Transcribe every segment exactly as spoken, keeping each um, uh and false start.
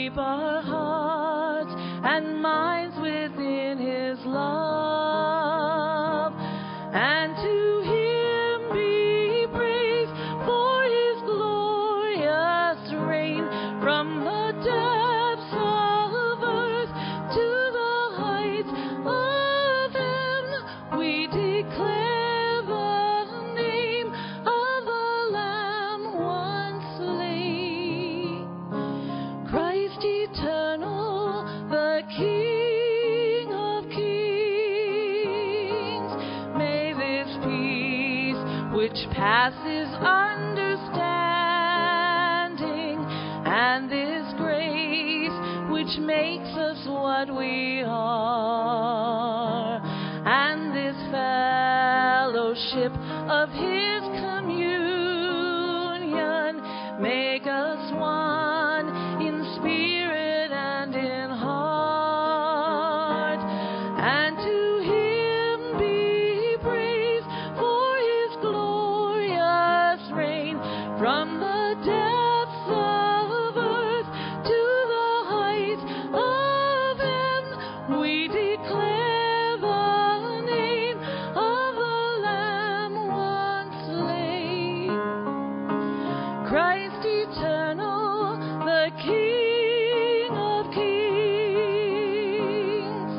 keep our hearts and minds within his love. And to him be praise for his glorious reign from the depths of earth to the heights of heaven. We declare the name of the Lamb once slain, Christ eternal, the King of kings. May this peace which passes understanding, and this grace which makes us what we are, and this fellowship of his communion make us one in spirit and in heart. And to him be praise for his glorious reign from the depths of earth to the heights of heaven. We declare the name of the Lamb once slain, Christ eternal, the King of kings.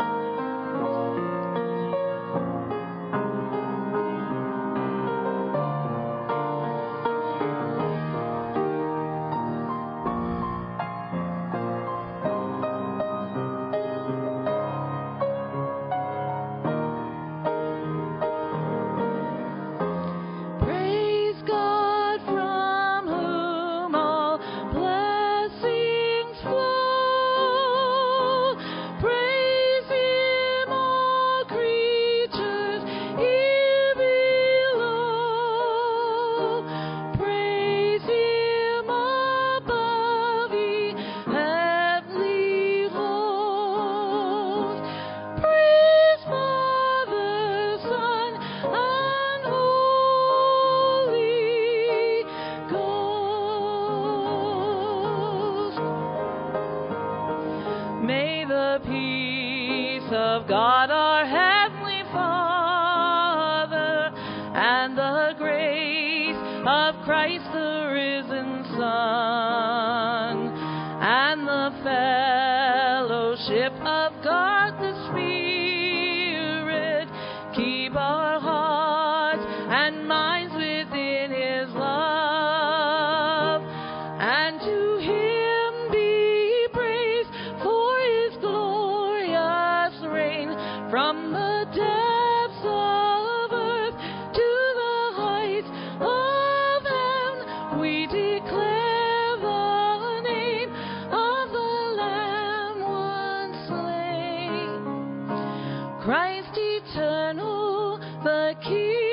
Praise God from whom all blessings flow. Praise him, all creatures here below. Praise him above, ye heavenly hosts. Praise Father, Son, and Holy Ghost. May the peace of God our Heavenly Father and the grace of Christ the risen Son and the fellowship of God the Spirit keep our hearts and minds within his love. And to him be praise for his glorious reign from the depths of earth to the heights of heaven. We declare the name of the Lamb once slain, Christ eternal, the King